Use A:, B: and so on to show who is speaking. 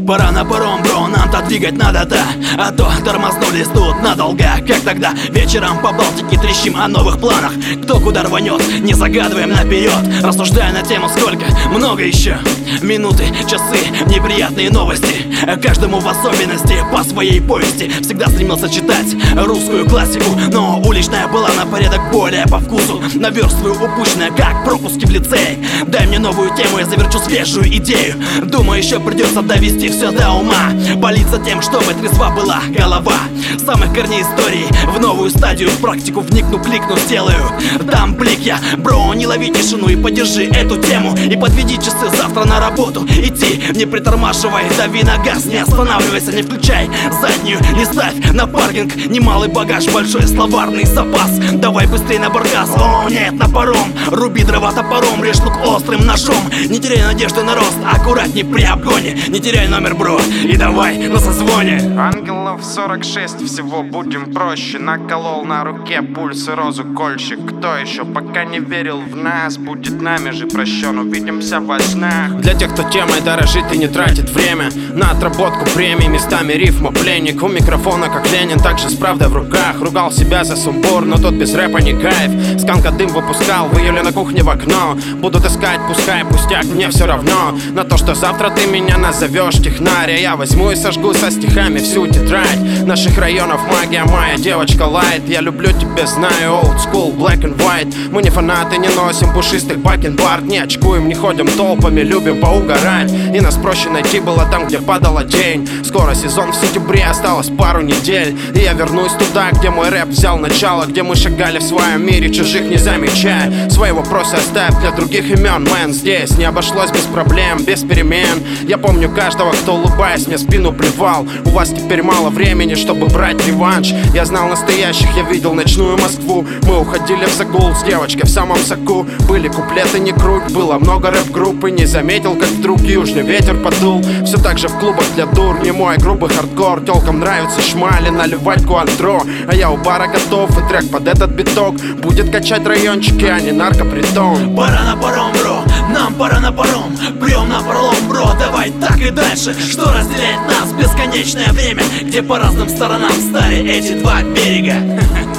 A: Пора на паром, бро, нам-то двигать надо-то, а то тормознулись тут надолго. Как тогда вечером по Балтике трещим о новых планах. Кто куда рванет, не загадываем наперед, рассуждая на тему сколько, много еще. Минуты, часы, неприятные новости, каждому в особенности по своей повести. Всегда стремился читать русскую классику, но уличная была на порядок более по вкусу. Наверстываю упущенное, как пропуски в лицей. Дай мне новую тему, я заверчу свежую идею. Думаю, еще придется довести все до ума, болиться тем, чтобы трезва была голова. С самых корней истории в новую стадию, в практику вникну, кликну, сделаю там блик я. Бро, не лови тишину и поддержи эту тему, и подведи часы завтра на работу идти. Не притормаживай, дави на газ, не останавливайся, не включай заднюю и ставь на паркинг немалый багаж, большой словарный запас. Давай быстрее на баркас, о нет, на паром. Руби дрова топором, режь лук острым ножом. Не теряй надежды на рост, аккуратней при обгоне. Не теряй номер, бро, и давай на созвоне.
B: Ангелов 46, всего будем проще. Наколол на руке пульс и розу кольщик. Кто еще пока не верил в нас, будет нами же прощен, увидимся во снах.
C: Для тех, кто темой дорожит и не тратит время на отработку премий, местами рифма пленник. У микрофона как Ленин, также с правдой в руках. Ругал себя за сумбур, но тот без рэпа не кайф. Сканка дым выпускал в июле на кухне в окно. Будут искать, пускай пустяк, мне все равно на то, что завтра ты меня назовешь технаря. Я возьму и сожгу со стихами всю тетрадь наших районов. Магия моя, девочка лайт. Я люблю тебя, знаю, old school, black and white. Мы не фанаты, не носим пушистых бакенбард, не очкуем, не ходим толпами, любим поугарать. И нас проще найти было там, где падала тень. Скоро сезон в сентябре, осталось пару недель, и я вернусь туда, где мой рэп взял начало, где мы шагали в своем мире, чужих не замечая. Свои вопросы оставь для других имен, мэн. Здесь не обошлось без проблем, без перемен. Я помню каждого, кто, улыбаясь, мне спину плевал. У вас теперь мало времени, чтобы брать реванш. Я знал настоящих, я видел ночную Москву. Мы уходили в загул с девочкой в самом соку. Были куплеты, не круть, было много рэп-группы. Не заметил, как вдруг южный ветер подул. Все так же в клубах для дур, не мой грубый хардкор. Тёлкам нравится шмали, наливать куантро. А я у бара готов, и трек под этот биток будет качать райончики, а не наркопритон.
A: Пора на паром, бро, нам пора на паром. Прём на пролом, бро, давай так и дальше. Что разделяет нас бесконечное время, где по разным сторонам стали эти два берега.